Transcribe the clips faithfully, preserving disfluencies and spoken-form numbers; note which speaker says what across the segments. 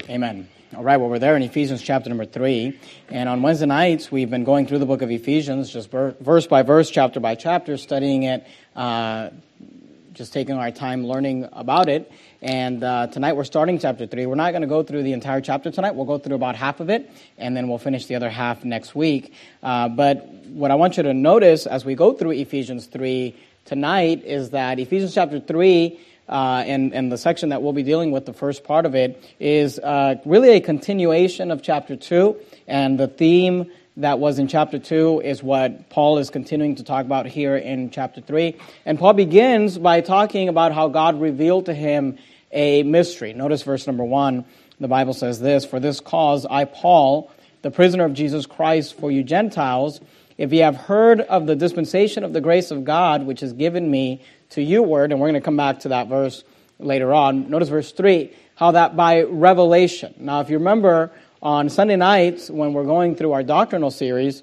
Speaker 1: Amen. All right, well, we're there in Ephesians chapter number three. And on Wednesday nights, we've been going through the book of Ephesians, just verse by verse, chapter by chapter, studying it, uh, just taking our time learning about it. And uh, tonight we're starting chapter three. We're not going to go through the entire chapter tonight. We'll go through about half of it, and then we'll finish the other half next week. Uh, but what I want you to notice as we go through Ephesians three tonight is that Ephesians chapter three, Uh, and, and the section that we'll be dealing with, the first part of it, is uh, really a continuation of chapter two. And the theme that was in chapter two is what Paul is continuing to talk about here in chapter three. And Paul begins by talking about how God revealed to him a mystery. Notice verse number one. The Bible says this, "For this cause I, Paul, the prisoner of Jesus Christ for you Gentiles, if ye have heard of the dispensation of the grace of God, which is given me to you word," and we're going to come back to that verse later on. Notice verse three, how that by revelation. Now, if you remember, on Sunday nights, when we're going through our doctrinal series,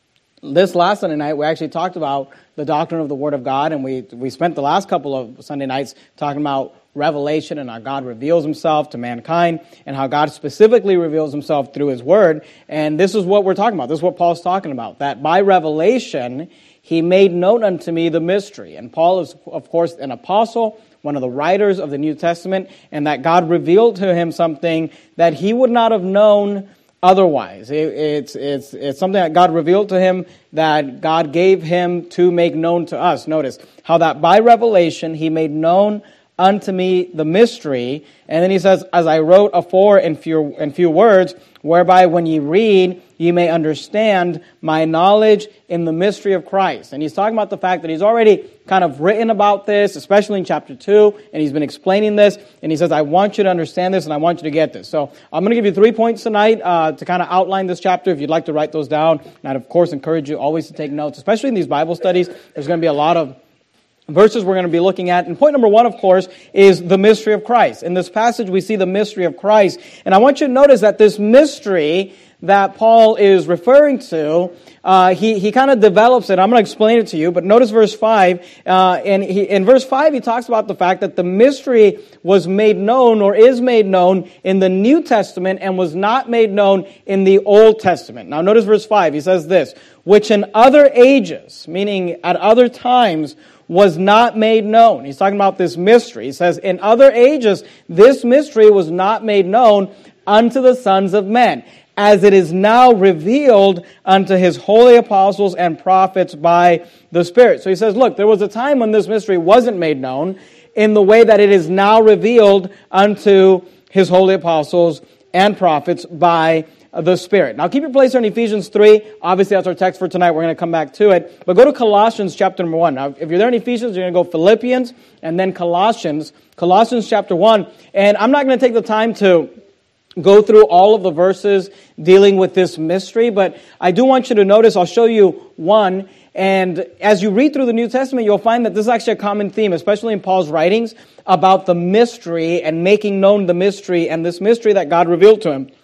Speaker 1: this last Sunday night, we actually talked about the doctrine of the Word of God, and we we spent the last couple of Sunday nights talking about revelation and how God reveals himself to mankind and how God specifically reveals himself through his Word. And this is what we're talking about. This is what Paul's talking about, that by revelation he made known unto me the mystery. And Paul is, of course, an apostle, one of the writers of the New Testament, and that God revealed to him something that he would not have known otherwise. It, it's, it's, it's something that God revealed to him that God gave him to make known to us. Notice how that by revelation he made known unto me the mystery. And then he says, "As I wrote afore in few, in few words, whereby when ye read, ye may understand my knowledge in the mystery of Christ." And he's talking about the fact that he's already kind of written about this, especially in chapter two, and he's been explaining this, and he says, I want you to understand this, and I want you to get this. So I'm going to give you three points tonight uh, to kind of outline this chapter, if you'd like to write those down. And I'd, of course, encourage you always to take notes, especially in these Bible studies. There's going to be a lot of verses we're going to be looking at. And point number one, of course, is the mystery of Christ. In this passage, we see the mystery of Christ. And I want you to notice that this mystery that Paul is referring to, uh, he, he kind of develops it. I'm going to explain it to you, but notice verse five. Uh, and he, in verse five, he talks about the fact that the mystery was made known or is made known in the New Testament and was not made known in the Old Testament. Now, notice verse five. He says this, "Which in other ages," meaning at other times, "was not made known." He's talking about this mystery. He says, in other ages, this mystery was not made known unto the sons of men, as it is now revealed unto his holy apostles and prophets by the Spirit. So he says, look, there was a time when this mystery wasn't made known in the way that it is now revealed unto his holy apostles and prophets by the Spirit. Now keep your place here in Ephesians three. Obviously that's our text for tonight. We're going to come back to it. But go to Colossians chapter number one. Now if you're there in Ephesians, you're going to go Philippians and then Colossians. Colossians chapter one. And I'm not going to take the time to go through all of the verses dealing with this mystery, but I do want you to notice, I'll show you one. And as you read through the New Testament, you'll find that this is actually a common theme, especially in Paul's writings, about the mystery and making known the mystery and this mystery that God revealed to him.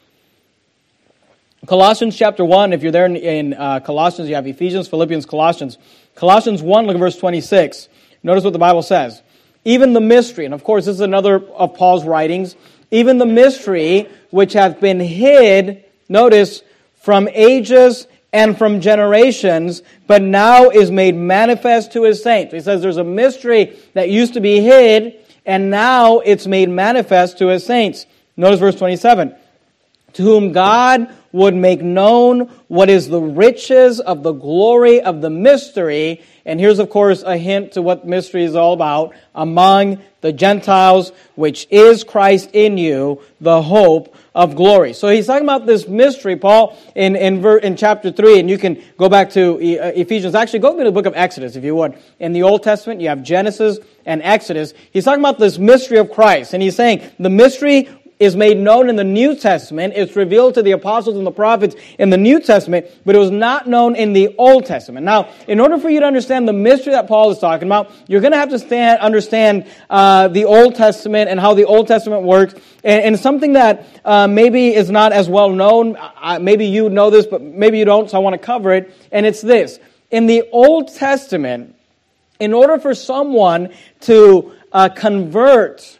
Speaker 1: Colossians chapter one, if you're there in, in uh, Colossians, you have Ephesians, Philippians, Colossians. Colossians one, look at verse twenty-six. Notice what the Bible says. "Even the mystery," and of course this is another of Paul's writings, "even the mystery which hath been hid," notice, "from ages and from generations, but now is made manifest to his saints." He says there's a mystery that used to be hid, and now it's made manifest to his saints. Notice verse twenty-seven. "To whom God would make known what is the riches of the glory of the mystery." And here's, of course, a hint to what mystery is all about. "Among the Gentiles, which is Christ in you, the hope of glory." So he's talking about this mystery, Paul, in, in, in chapter three. And you can go back to Ephesians. Actually, go to the book of Exodus, if you would. In the Old Testament, you have Genesis and Exodus. He's talking about this mystery of Christ. And he's saying the mystery is made known in the New Testament. It's revealed to the apostles and the prophets in the New Testament, but it was not known in the Old Testament. Now, in order for you to understand the mystery that Paul is talking about, you're going to have to stand, understand uh, the Old Testament and how the Old Testament works. And, and something that uh, maybe is not as well known, uh, maybe you know this, but maybe you don't, so I want to cover it. And it's this. In the Old Testament, in order for someone to uh, convert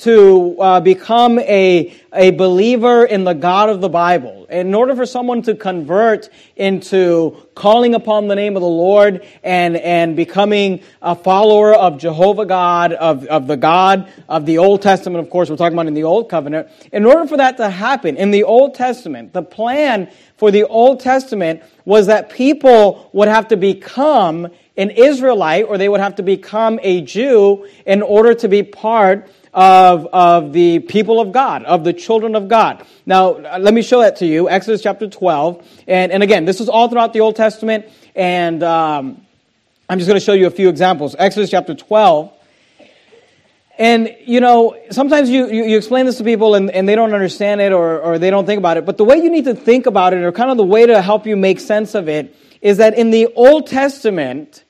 Speaker 1: to uh, become a, a believer in the God of the Bible, in order for someone to convert into calling upon the name of the Lord and, and becoming a follower of Jehovah God, of, of the God of the Old Testament, of course, we're talking about in the Old Covenant, in order for that to happen, in the Old Testament, the plan for the Old Testament was that people would have to become an Israelite, or they would have to become a Jew in order to be part of, of the people of God, of the children of God. Now, let me show that to you. Exodus chapter twelve. And, and again, this is all throughout the Old Testament. And um, I'm just going to show you a few examples. Exodus chapter twelve. And, you know, sometimes you, you, you explain this to people and, and they don't understand it, or, or they don't think about it. But the way you need to think about it, or kind of the way to help you make sense of it, is that in the Old Testament,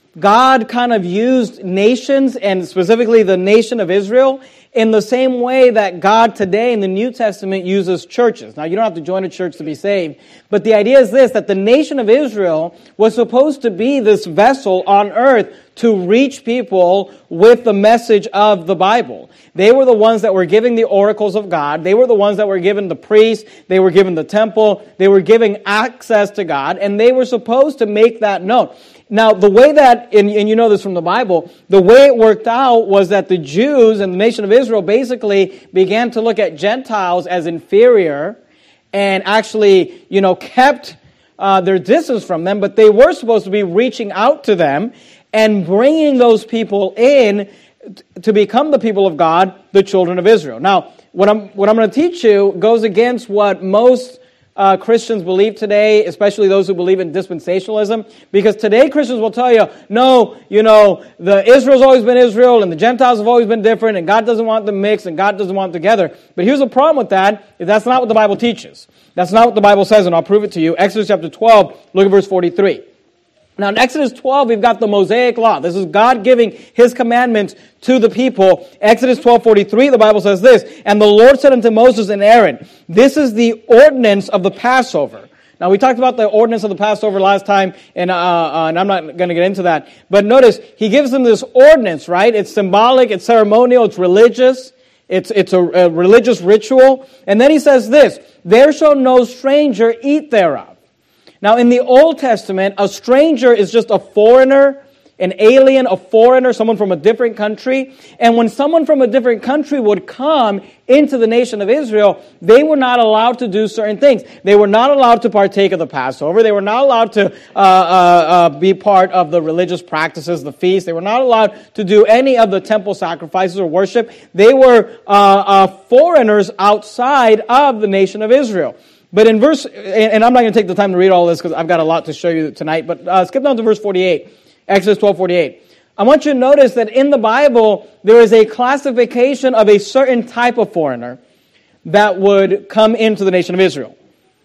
Speaker 1: God kind of used nations, and specifically the nation of Israel, in the same way that God today in the New Testament uses churches. Now, you don't have to join a church to be saved, but the idea is this, that the nation of Israel was supposed to be this vessel on earth to reach people with the message of the Bible. They were the ones that were giving the oracles of God. They were the ones that were given the priests. They were given the temple. They were giving access to God, and they were supposed to make that known. Now, the way that, and, and you know this from the Bible, the way it worked out was that the Jews and the nation of Israel basically began to look at Gentiles as inferior and actually, you know, kept uh, their distance from them, but they were supposed to be reaching out to them and bringing those people in to become the people of God, the children of Israel. Now, what I'm, what I'm going to teach you goes against what most Uh, Christians believe today, especially those who believe in dispensationalism, because today Christians will tell you, no, you know, the Israel's always been Israel and the Gentiles have always been different and God doesn't want them mixed and God doesn't want them together. But here's the problem with that, is that's not what the Bible teaches. That's not what the Bible says, and I'll prove it to you. Exodus chapter twelve, look at verse forty-three. Now in Exodus twelve, we've got the Mosaic Law. This is God giving His commandments to the people. Exodus twelve forty-three, the Bible says this, "And the Lord said unto Moses and Aaron, this is the ordinance of the Passover." Now we talked about the ordinance of the Passover last time, and, uh, uh, and I'm not going to get into that. But notice, He gives them this ordinance, right? It's symbolic, it's ceremonial, it's religious. It's, it's a, a religious ritual. And then He says this, "There shall no stranger eat thereof." Now, in the Old Testament, a stranger is just a foreigner, an alien, a foreigner, someone from a different country. And when someone from a different country would come into the nation of Israel, they were not allowed to do certain things. They were not allowed to partake of the Passover. They were not allowed to uh, uh, uh, be part of the religious practices, the feast. They were not allowed to do any of the temple sacrifices or worship. They were uh, uh, foreigners outside of the nation of Israel. But in verse, and I'm not going to take the time to read all this because I've got a lot to show you tonight, but uh, skip down to verse forty-eight, Exodus twelve forty-eight. I want you to notice that in the Bible, there is a classification of a certain type of foreigner that would come into the nation of Israel.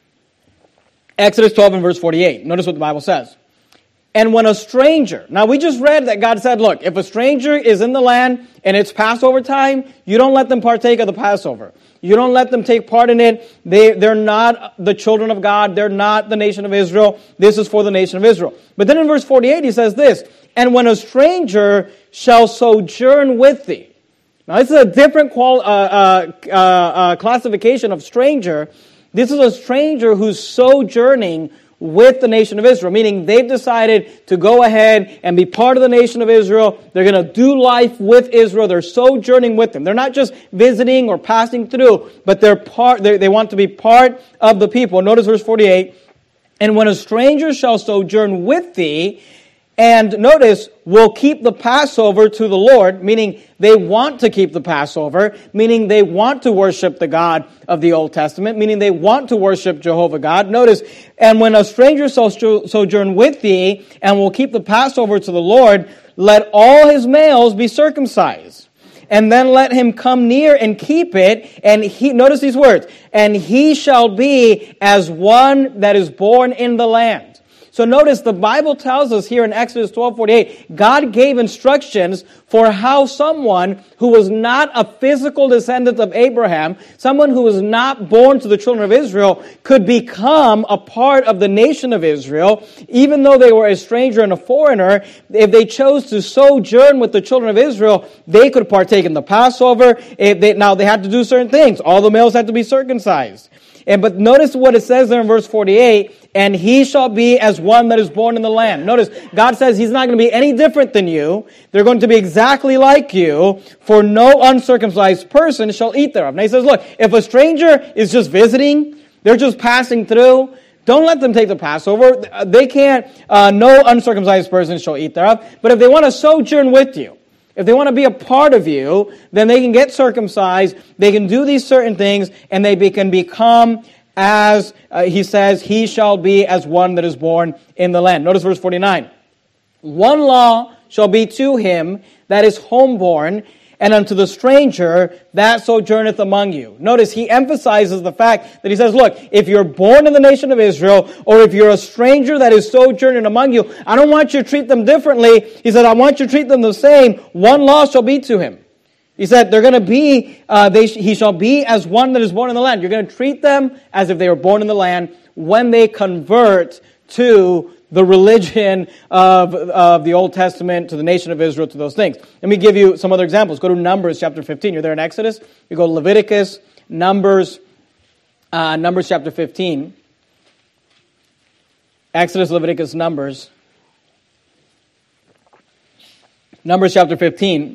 Speaker 1: Exodus twelve and verse forty-eight. Notice what the Bible says. "And when a stranger," now we just read that God said, look, if a stranger is in the land and it's Passover time, you don't let them partake of the Passover. You don't let them take part in it. They, they're not the children of God. They're not the nation of Israel. This is for the nation of Israel. But then in verse forty-eight, He says this, "And when a stranger shall sojourn with thee." Now this is a different qual, uh, uh, uh, uh, classification of stranger. This is a stranger who's sojourning with the nation of Israel, meaning they've decided to go ahead and be part of the nation of Israel. They're going to do life with Israel. They're sojourning with them. They're not just visiting or passing through, but they're part. They, they want to be part of the people. Notice verse forty-eight. "And when a stranger shall sojourn with thee," and notice, "will keep the Passover to the Lord," meaning they want to keep the Passover, meaning they want to worship the God of the Old Testament, meaning they want to worship Jehovah God. Notice, "And when a stranger shall sojourn with thee, and will keep the Passover to the Lord, let all his males be circumcised. And then let him come near and keep it, and he," notice these words, "and he shall be as one that is born in the land." So notice the Bible tells us here in Exodus twelve forty-eight, God gave instructions for how someone who was not a physical descendant of Abraham, someone who was not born to the children of Israel, could become a part of the nation of Israel, even though they were a stranger and a foreigner. If they chose to sojourn with the children of Israel, they could partake in the Passover. If they, now they had to do certain things. All the males had to be circumcised. And but notice what it says there in verse forty-eight, and he shall be as one that is born in the land. Notice, God says he's not going to be any different than you. They're going to be exactly like you, for no uncircumcised person shall eat thereof. Now he says, look, if a stranger is just visiting, they're just passing through, don't let them take the Passover. They can't, uh, no uncircumcised person shall eat thereof. But if they want to sojourn with you, if they want to be a part of you, then they can get circumcised, they can do these certain things, and they be, can become as, uh, he says, he shall be as one that is born in the land. Notice verse forty-nine. One law shall be to him that is homeborn, and unto the stranger that sojourneth among you. Notice he emphasizes the fact that he says, look, if you're born in the nation of Israel, or if you're a stranger that is sojourning among you, I don't want you to treat them differently. He said, I want you to treat them the same. One law shall be to him. He said, they're going to be, uh, they sh- he shall be as one that is born in the land. You're going to treat them as if they were born in the land when they convert to the religion of, of the Old Testament, to the nation of Israel, to those things. Let me give you some other examples. Go to Numbers chapter fifteen. You're there in Exodus. You go to Leviticus, Numbers, uh, Numbers chapter fifteen. Exodus, Leviticus, Numbers. Numbers chapter fifteen.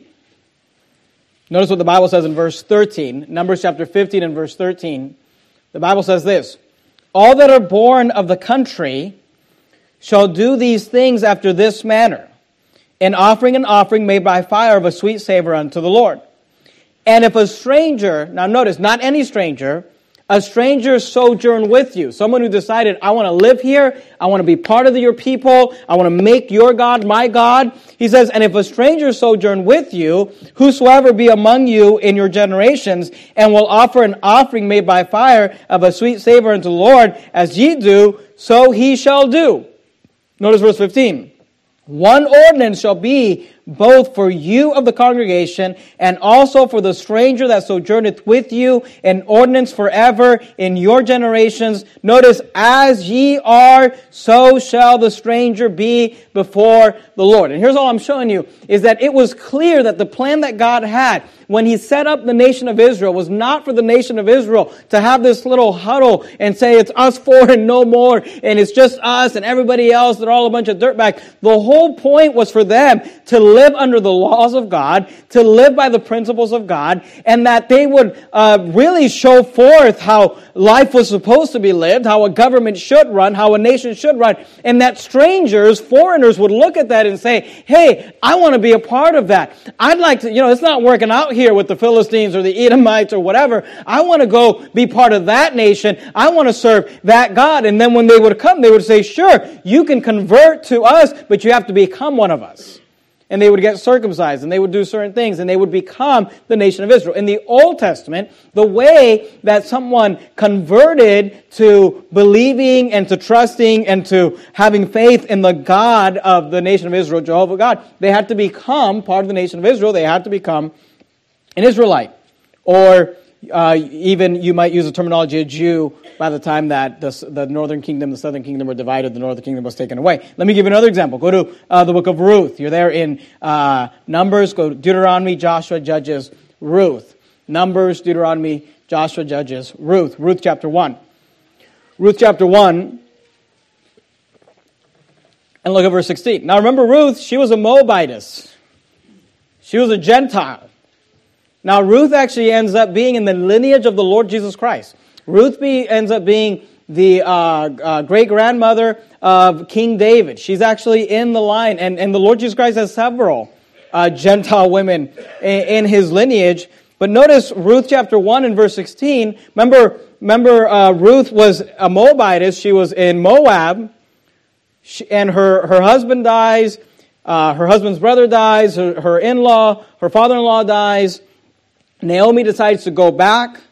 Speaker 1: Notice what the Bible says in verse thirteen. Numbers chapter fifteen and verse thirteen. The Bible says this, all that are born of the country shall do these things after this manner, in offering an offering made by fire of a sweet savor unto the Lord. And if a stranger, now notice, not any stranger, a stranger sojourn with you, someone who decided, I want to live here, I want to be part of your people, I want to make your God my God. He says, and if a stranger sojourn with you, whosoever be among you in your generations, and will offer an offering made by fire of a sweet savor unto the Lord, as ye do, so he shall do. Notice verse fifteen. One ordinance shall be both for you of the congregation and also for the stranger that sojourneth with you, an ordinance forever in your generations. Notice, as ye are, so shall the stranger be before the Lord. And here's all I'm showing you, is that it was clear that the plan that God had when he set up the nation of Israel was not for the nation of Israel to have this little huddle and say it's us four and no more, and it's just us and everybody else, they're all a bunch of dirtbags. The whole point was for them to live under the laws of God, to live by the principles of God, and that they would uh, really show forth how life was supposed to be lived, how a government should run, how a nation should run, and that strangers, foreigners would look at that and say, hey, I want to be a part of that. I'd like to, you know, it's not working out here with the Philistines or the Edomites or whatever. I want to go be part of that nation. I want to serve that God. And then when they would come, they would say, sure, you can convert to us, but you have to become one of us. And they would get circumcised, and they would do certain things, and they would become the nation of Israel. In the Old Testament, the way that someone converted to believing and to trusting and to having faith in the God of the nation of Israel, Jehovah God, they had to become part of the nation of Israel. They had to become an Israelite. Or uh, even you might use the terminology of Jew by the time that the, the northern kingdom, the southern kingdom were divided, the northern kingdom was taken away. Let me give you another example. Go to uh, the book of Ruth. You're there in uh, Numbers. Go to Deuteronomy, Joshua, Judges, Ruth. Numbers, Deuteronomy, Joshua, Judges, Ruth. Ruth chapter one. Ruth chapter one. And look at verse sixteen. Now remember Ruth, she was a Moabitess. She was a Gentile. Now, Ruth actually ends up being in the lineage of the Lord Jesus Christ. Ruth be, ends up being the uh, uh, great-grandmother of King David. She's actually in the line, and, and the Lord Jesus Christ has several uh, Gentile women in, in his lineage. But notice Ruth chapter one and verse sixteen. Remember, remember uh, Ruth was a Moabitess. She was in Moab, she, and her, her husband dies. Uh, her husband's brother dies. Her, her in-law, her father-in-law dies. Naomi decides to go back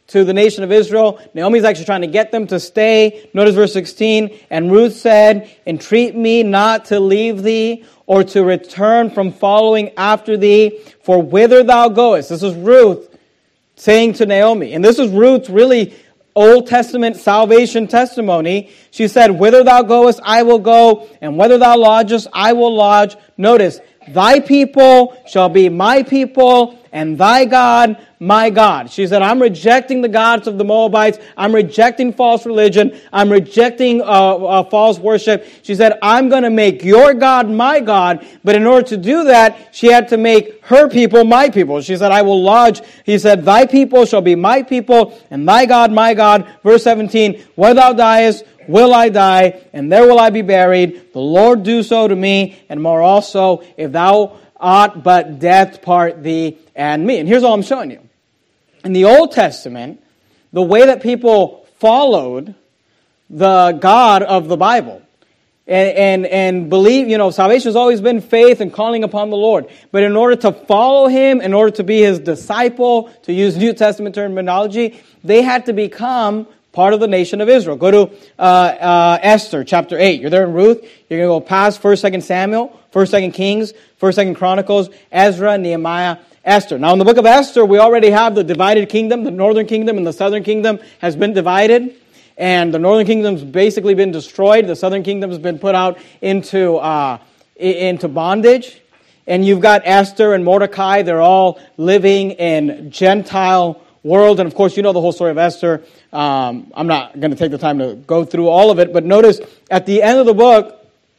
Speaker 1: to the nation of Israel. Naomi's actually trying to get them to stay. Notice verse sixteen. And Ruth said, entreat me not to leave thee or to return from following after thee, for whither thou goest. This is Ruth saying to Naomi. And this is Ruth's really Old Testament salvation testimony. She said, whither thou goest, I will go, and whither thou lodgest, I will lodge. Notice, thy people shall be my people, and thy God, my God. She said, I'm rejecting the gods of the Moabites. I'm rejecting false religion. I'm rejecting uh, uh, false worship. She said, I'm going to make your God my God. But in order to do that, she had to make her people my people. She said, I will lodge. He said, thy people shall be my people, and thy God my God. Verse seventeen, where thou diest, will I die, and there will I be buried. The Lord do so to me, and more also, if thou art but death part thee and me. And here's all I'm showing you. In the Old Testament, the way that people followed the God of the Bible and, and, and believe, you know, salvation has always been faith and calling upon the Lord. But in order to follow Him, in order to be His disciple, to use New Testament terminology, they had to become part of the nation of Israel. Go to uh, uh, Esther chapter eight. You're there in Ruth. You're going to go past first, second Samuel, first, second Kings, first, second Chronicles, Ezra, Nehemiah, Esther. Now in the book of Esther, we already have the divided kingdom. The northern kingdom and the southern kingdom has been divided. And the northern kingdom's basically been destroyed. The southern kingdom has been put out into, uh, into bondage. And you've got Esther and Mordecai. They're all living in Gentile world. And of course, you know the whole story of Esther. Um, I'm not going to take the time to go through all of it. But notice at the end of the book,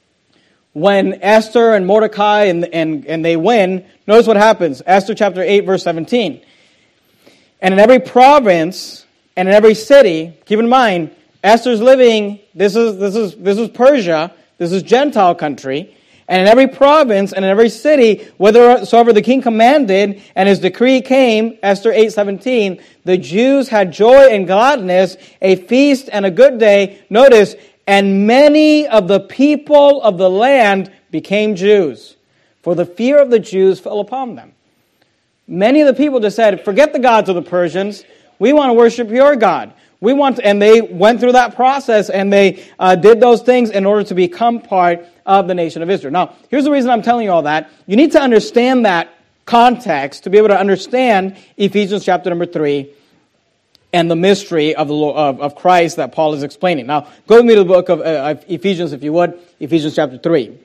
Speaker 1: when Esther and Mordecai and, and, and they win, notice what happens. Esther chapter eight, verse seventeen. And in every province and in every city, keep in mind, Esther's living, this is, this is, this is Persia, this is Gentile country. And in every province and in every city, whithersoever the king commanded, and his decree came, Esther eight seventeen, the Jews had joy and gladness, a feast and a good day. Notice, and many of the people of the land became Jews, for the fear of the Jews fell upon them. Many of the people just said, forget the gods of the Persians. We want to worship your God. We want to, and they went through that process and they uh, did those things in order to become part of the nation of Israel. Now, here's the reason I'm telling you all that. You need to understand that context to be able to understand Ephesians chapter number three and the mystery of the of, of Christ that Paul is explaining. Now, go with me to the book of uh, Ephesians, if you would, Ephesians chapter three.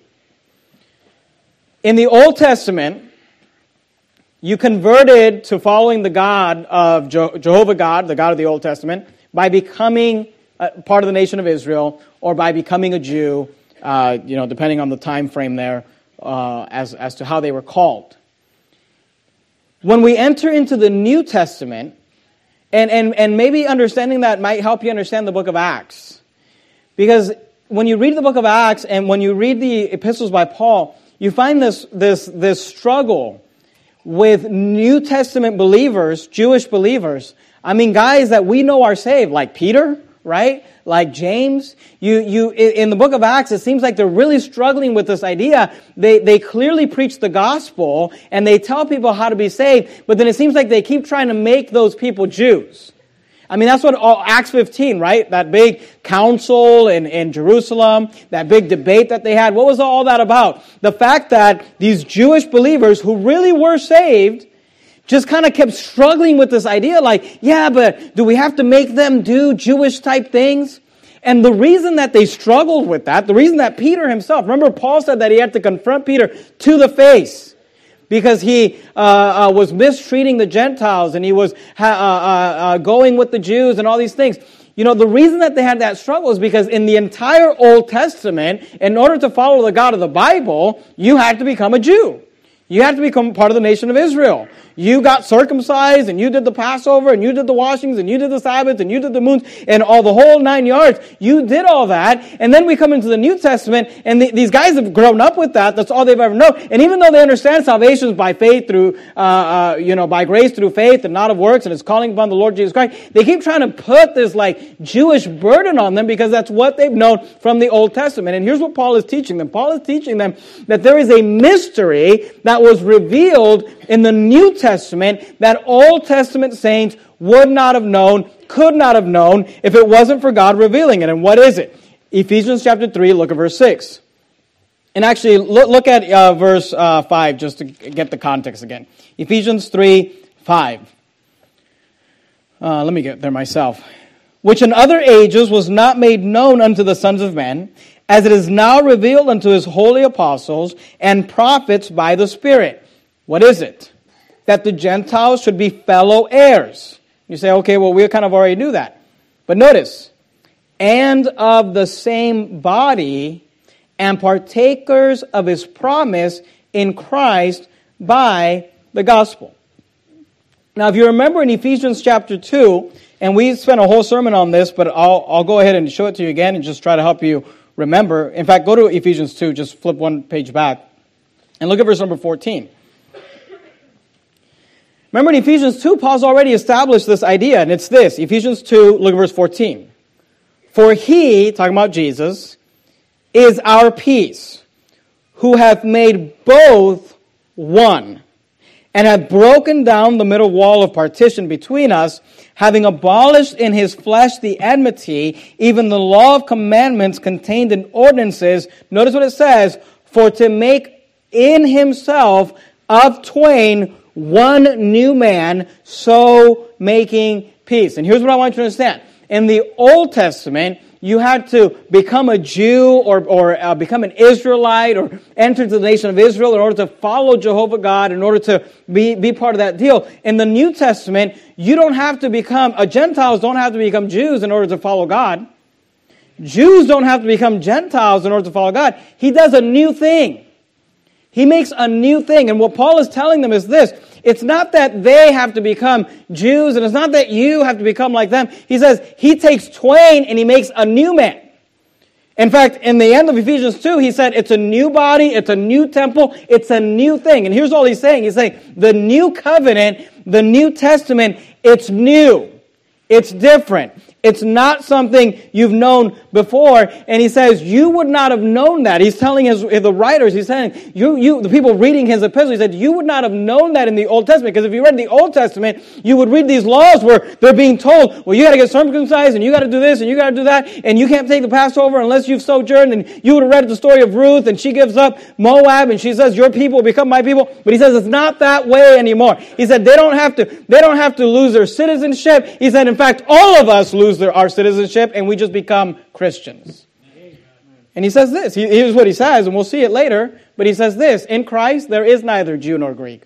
Speaker 1: In the Old Testament, you converted to following the God of Je- Jehovah God, the God of the Old Testament, by becoming a part of the nation of Israel or by becoming a Jew, uh, you know, depending on the time frame there uh, as, as to how they were called. When we enter into the New Testament, and, and, and maybe understanding that might help you understand the book of Acts. Because when you read the book of Acts and when you read the epistles by Paul, you find this, this, this struggle with New Testament believers, Jewish believers. I mean, guys that we know are saved, like Peter, right? Like James. You, you, in the book of Acts, it seems like they're really struggling with this idea. They, they clearly preach the gospel and they tell people how to be saved, but then it seems like they keep trying to make those people Jews. I mean, that's what all, Acts fifteen, right? That big council in, in Jerusalem, that big debate that they had. What was all that about? The fact that these Jewish believers who really were saved just kind of kept struggling with this idea like, yeah, but do we have to make them do Jewish type things? And the reason that they struggled with that, the reason that Peter himself, remember Paul said that he had to confront Peter to the face. Because he uh, uh, was mistreating the Gentiles and he was ha- uh, uh, going with the Jews and all these things. You know, the reason that they had that struggle is because in the entire Old Testament, in order to follow the God of the Bible, you had to become a Jew. You had to become part of the nation of Israel. You got circumcised and you did the Passover and you did the washings and you did the Sabbath and you did the moons and all the whole nine yards. You did all that. And then we come into the New Testament and the, these guys have grown up with that. That's all they've ever known. And even though they understand salvation is by faith through, uh, uh, you know, by grace through faith and not of works and it's calling upon the Lord Jesus Christ, they keep trying to put this like Jewish burden on them because that's what they've known from the Old Testament. And here's what Paul is teaching them. Paul is teaching them that there is a mystery that that was revealed in the New Testament that Old Testament saints would not have known, could not have known, if it wasn't for God revealing it. And what is it? Ephesians chapter three, look at verse six. And actually, look, look at uh, verse uh, five, just to get the context again. Ephesians three, five. Uh, let me get there myself. Which in other ages was not made known unto the sons of men, as it is now revealed unto his holy apostles and prophets by the Spirit. What is it? That the Gentiles should be fellow heirs. You say, okay, well, we kind of already knew that. But notice, and of the same body, and partakers of his promise in Christ by the gospel. Now, if you remember in Ephesians chapter two, and we spent a whole sermon on this, but I'll, I'll go ahead and show it to you again and just try to help you remember. In fact, go to Ephesians two, just flip one page back, and look at verse number fourteen. Remember in Ephesians two, Paul's already established this idea, and it's this. Ephesians two, look at verse fourteen. For he, talking about Jesus, is our peace, who hath made both one, and hath broken down the middle wall of partition between us, having abolished in his flesh the enmity, even the law of commandments contained in ordinances. Notice what it says, for to make in himself of twain one new man, so making peace. And here's what I want you to understand. In the Old Testament, you had to become a Jew or, or uh, become an Israelite or enter the nation of Israel in order to follow Jehovah God, in order to be, be part of that deal. In the New Testament, you don't have to become, uh, Gentiles don't have to become Jews in order to follow God. Jews don't have to become Gentiles in order to follow God. He does a new thing. He makes a new thing. And what Paul is telling them is this. It's not that they have to become Jews, and it's not that you have to become like them. He says he takes twain and he makes a new man. In fact, in the end of Ephesians two, he said it's a new body, it's a new temple, it's a new thing. And here's all he's saying. He's saying the new covenant, the New Testament, it's new. It's different. It's not something you've known before. And he says, you would not have known that. He's telling his, the writers, he's saying, you, you, the people reading his epistle, he said, you would not have known that in the Old Testament. Because if you read the Old Testament, you would read these laws where they're being told, well, you got to get circumcised, and you got to do this, and you got to do that, and you can't take the Passover unless you've sojourned. And you would have read the story of Ruth, and she gives up Moab, and she says, your people will become my people. But he says, it's not that way anymore. He said, they don't have to, they don't have to lose their citizenship. He said, in fact, all of us lose their, our citizenship, and we just become Christians. And he says this. He, here's what he says, and we'll see it later. But he says this. In Christ, there is neither Jew nor Greek.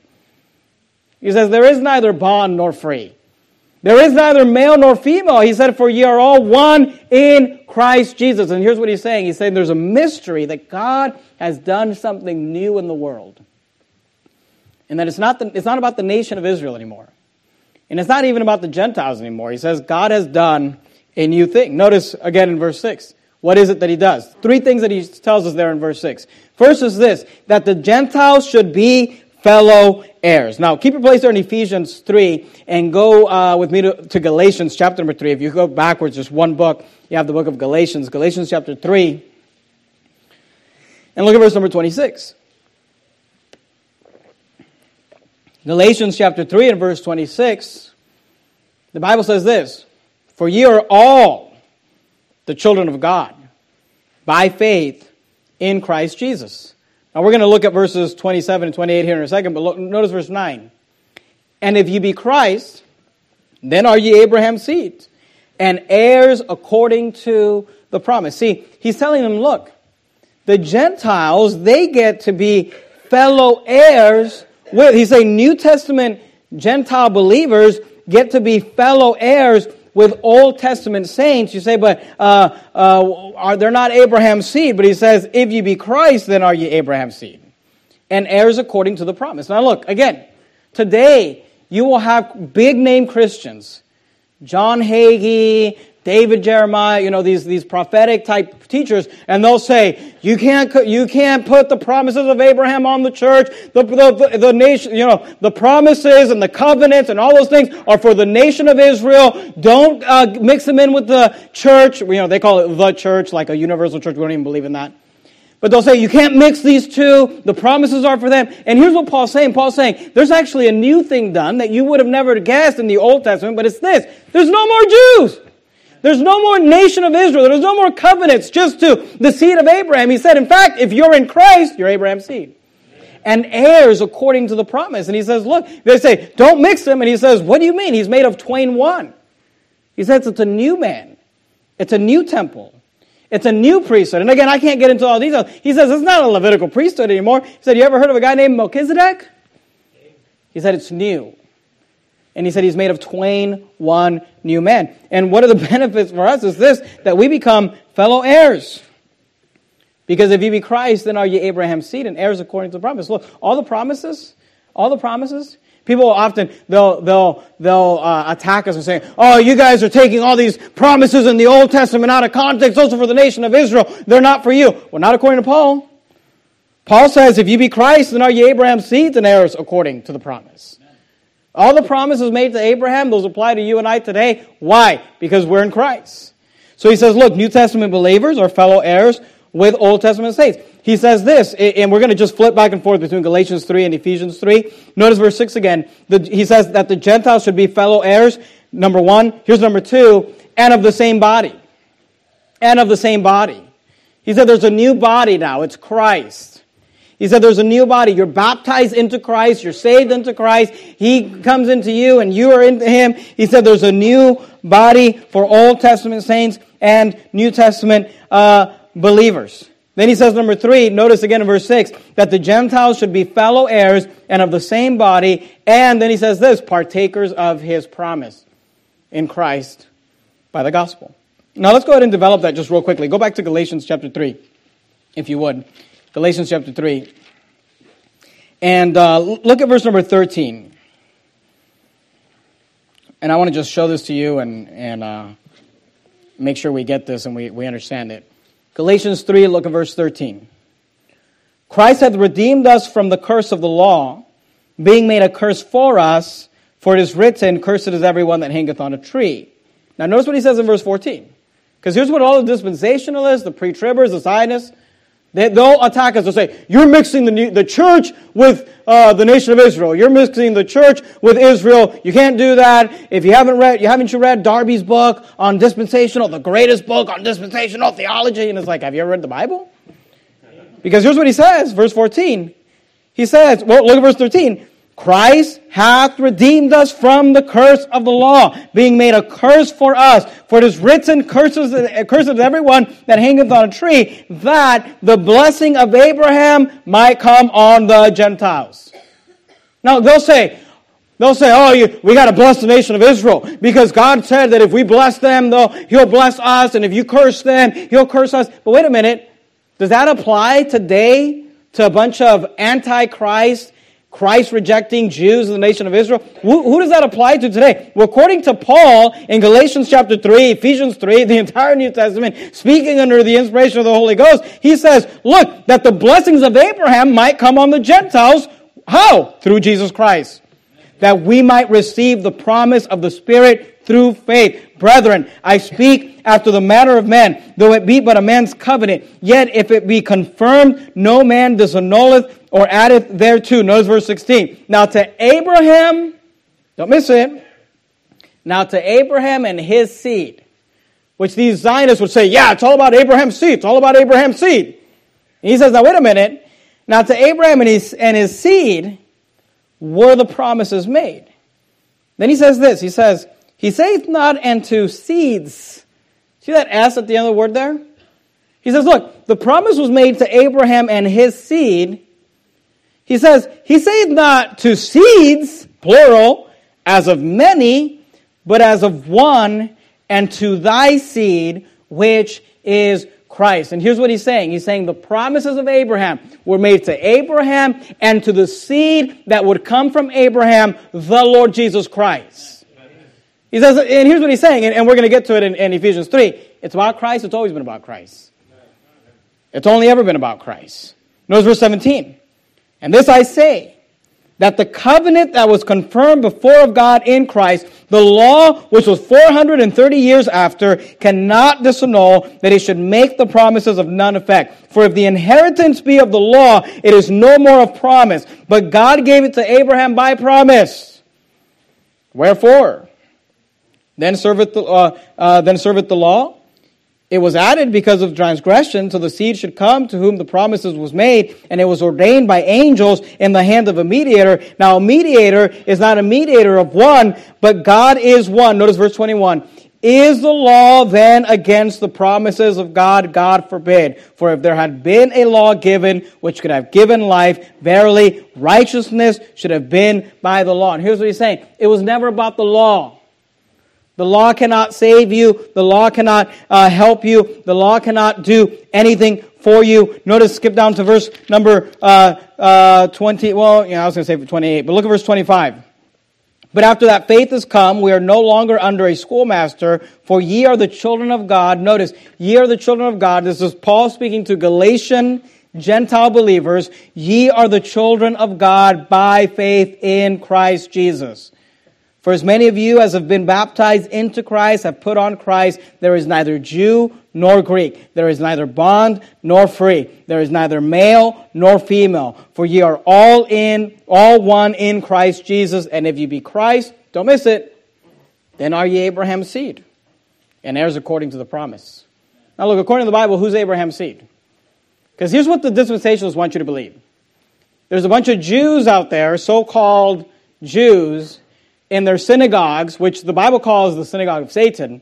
Speaker 1: He says, there is neither bond nor free. There is neither male nor female. He said, for ye are all one in Christ Jesus. And here's what he's saying. He's saying there's a mystery that God has done something new in the world. And that it's not, the, it's not about the nation of Israel anymore. And it's not even about the Gentiles anymore. He says God has done a new thing. Notice again in verse six. What is it that he does? Three things that he tells us there in verse six. First is this, that the Gentiles should be fellow heirs. Now, keep your place there in Ephesians three and go uh, with me to, to Galatians chapter number three. If you go backwards, just one book, you have the book of Galatians. Galatians chapter three. And look at verse number twenty-six. Galatians chapter three and verse twenty-six, the Bible says this, for ye are all the children of God by faith in Christ Jesus. Now we're going to look at verses twenty-seven and twenty-eight here in a second, but look, notice verse nine. And if ye be Christ, then are ye Abraham's seed, and heirs according to the promise. See, he's telling them, look, the Gentiles, they get to be fellow heirs with, he's saying New Testament Gentile believers get to be fellow heirs with Old Testament saints. You say, but uh, uh, are they're not Abraham's seed? But he says, if you be Christ, then are ye Abraham's seed, and heirs according to the promise. Now look, again, today you will have big name Christians, John Hagee, David Jeremiah, you know, these, these prophetic type teachers, and they'll say, you can't, you can't put the promises of Abraham on the church, the, the, the nation, you know, the promises and the covenants and all those things are for the nation of Israel. Don't uh, mix them in with the church. You know, they call it the church, like a universal church. We don't even believe in that. But they'll say, you can't mix these two. The promises are for them. And here's what Paul's saying. Paul's saying, there's actually a new thing done that you would have never guessed in the Old Testament, but it's this. There's no more Jews. There's no more nation of Israel. There's no more covenants just to the seed of Abraham. He said, in fact, if you're in Christ, you're Abraham's seed. And heirs according to the promise. And he says, look, they say, don't mix them. And he says, what do you mean? He's made of twain one. He says it's a new man. It's a new temple. It's a new priesthood. And again, I can't get into all details. He says it's not a Levitical priesthood anymore. He said, you ever heard of a guy named Melchizedek? He said it's new. And he said he's made of twain, one new man. And one of the benefits for us is this, that we become fellow heirs. Because if you be Christ, then are you Abraham's seed and heirs according to the promise. Look, all the promises, all the promises, people often, they'll they'll they'll uh, attack us and say, oh, you guys are taking all these promises in the Old Testament out of context, also for the nation of Israel. They're not for you. Well, not according to Paul. Paul says, if you be Christ, then are you Abraham's seed and heirs according to the promise. All the promises made to Abraham, those apply to you and I today. Why? Because we're in Christ. So he says, look, New Testament believers are fellow heirs with Old Testament saints. He says this, and we're going to just flip back and forth between Galatians three and Ephesians three. Notice verse six again. The, he says that the Gentiles should be fellow heirs. Number one. Here's number two. And of the same body. And of the same body. He said there's a new body now. It's Christ. He said there's a new body. You're baptized into Christ. You're saved into Christ. He comes into you and you are into Him. He said there's a new body for Old Testament saints and New Testament uh, believers. Then he says, number three, notice again in verse six, that the Gentiles should be fellow heirs and of the same body. And then he says this, partakers of His promise in Christ by the gospel. Now let's go ahead and develop that just real quickly. Go back to Galatians chapter three, if you would. Galatians chapter three. And uh, look at verse number thirteen. And I want to just show this to you and, and uh, make sure we get this and we, we understand it. Galatians three, look at verse thirteen. Christ hath redeemed us from the curse of the law, being made a curse for us, for it is written, cursed is everyone that hangeth on a tree. Now notice what he says in verse fourteen. Because here's what all the dispensationalists, the pre-tribbers, the Zionists, they, they'll attack us. They'll say, you're mixing the, new, the church with uh, the nation of Israel. You're mixing the church with Israel. You can't do that. If you haven't read, you haven't you read Darby's book on dispensational, the greatest book on dispensational theology? And it's like, have you ever read the Bible? Because here's what he says, verse fourteen. He says, well, look at verse thirteen. Christ hath redeemed us from the curse of the law, being made a curse for us. For it is written, curses, curses everyone that hangeth on a tree, that the blessing of Abraham might come on the Gentiles. Now, they'll say, they'll say, oh, you, we got to bless the nation of Israel, because God said that if we bless them, though, He'll bless us, and if you curse them, He'll curse us. But wait a minute, does that apply today to a bunch of antichrist, Christ-rejecting Jews in the nation of Israel? Who, who does that apply to today? Well, according to Paul, in Galatians chapter three, Ephesians three, the entire New Testament, speaking under the inspiration of the Holy Ghost, he says, look, that the blessings of Abraham might come on the Gentiles. How? Through Jesus Christ. That we might receive the promise of the Spirit through faith. Brethren, I speak after the manner of men, though it be but a man's covenant. Yet if it be confirmed, no man disannulleth or addeth thereto. Notice verse sixteen. Now to Abraham, don't miss it. Now to Abraham and his seed, which these Zionists would say, yeah, it's all about Abraham's seed. It's all about Abraham's seed. And he says, now wait a minute. Now to Abraham and his, and his seed were the promises made. Then he says this. He says, He saith not unto seeds. See that S at the end of the word there? He says, look, the promise was made to Abraham and his seed. He says, He saith not to seeds, plural, as of many, but as of one, and to thy seed, which is Christ. And here's what he's saying. He's saying the promises of Abraham were made to Abraham and to the seed that would come from Abraham, the Lord Jesus Christ. He says, and here's what he's saying, and we're going to get to it in, in Ephesians three. It's about Christ. It's always been about Christ. It's only ever been about Christ. Notice verse seventeen. And this I say, that the covenant that was confirmed before of God in Christ, the law, which was four hundred thirty years after, cannot disannul that he should make the promises of none effect. For if the inheritance be of the law, it is no more of promise, but God gave it to Abraham by promise. Wherefore, then serveth the, uh, uh, then serveth the law? It was added because of transgression, till the seed should come to whom the promises was made, and it was ordained by angels in the hand of a mediator. Now a mediator is not a mediator of one, but God is one. Notice verse twenty-one. Is the law then against the promises of God? God forbid. For if there had been a law given which could have given life, verily righteousness should have been by the law. And here's what he's saying. It was never about the law. The law cannot save you. The law cannot uh, help you. The law cannot do anything for you. Notice, skip down to verse number uh, uh, twenty. Well, yeah, I was going to say twenty-eight, but look at verse twenty-five. But after that faith is come, we are no longer under a schoolmaster, for ye are the children of God. Notice, ye are the children of God. This is Paul speaking to Galatian Gentile believers. Ye are the children of God by faith in Christ Jesus. For as many of you as have been baptized into Christ have put on Christ, there is neither Jew nor Greek. There is neither bond nor free. There is neither male nor female. For ye are all in, all one in Christ Jesus. And if ye be Christ, don't miss it, then are ye Abraham's seed, and heirs according to the promise. Now look, according to the Bible, who's Abraham's seed? Because here's what the dispensationalists want you to believe. There's a bunch of Jews out there, so-called Jews, in their synagogues, which the Bible calls the synagogue of Satan,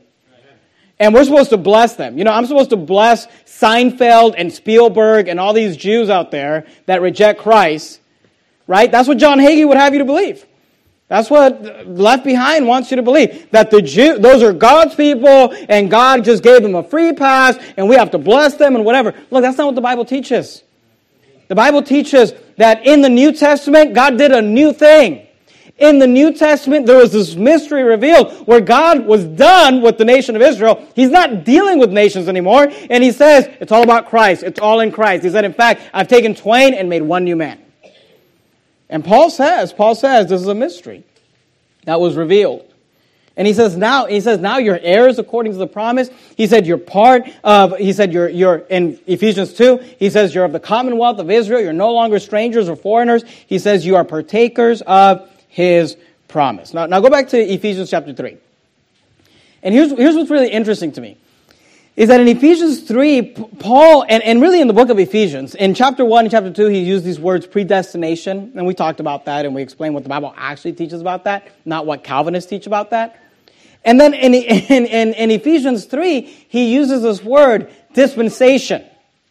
Speaker 1: and we're supposed to bless them. You know, I'm supposed to bless Seinfeld and Spielberg and all these Jews out there that reject Christ, right? That's what John Hagee would have you to believe. That's what Left Behind wants you to believe, that the Jew, those are God's people, and God just gave them a free pass, and we have to bless them and whatever. Look, that's not what the Bible teaches. The Bible teaches that in the New Testament, God did a new thing. In the New Testament, there was this mystery revealed where God was done with the nation of Israel. He's not dealing with nations anymore. And he says, it's all about Christ. It's all in Christ. He said, in fact, I've taken twain and made one new man. And Paul says, Paul says, this is a mystery that was revealed. And he says, now, he says, now you're heirs according to the promise. He said, you're part of, he said, you're, you're in Ephesians two, he says, you're of the commonwealth of Israel. You're no longer strangers or foreigners. He says, you are partakers of his promise. Now, now go back to Ephesians chapter three. And here's, here's what's really interesting to me. Is that in Ephesians three, Paul, and, and really in the book of Ephesians, in chapter one and chapter two, he used these words predestination. And we talked about that and we explained what the Bible actually teaches about that, not what Calvinists teach about that. And then in, in, in, in Ephesians three, he uses this word dispensation.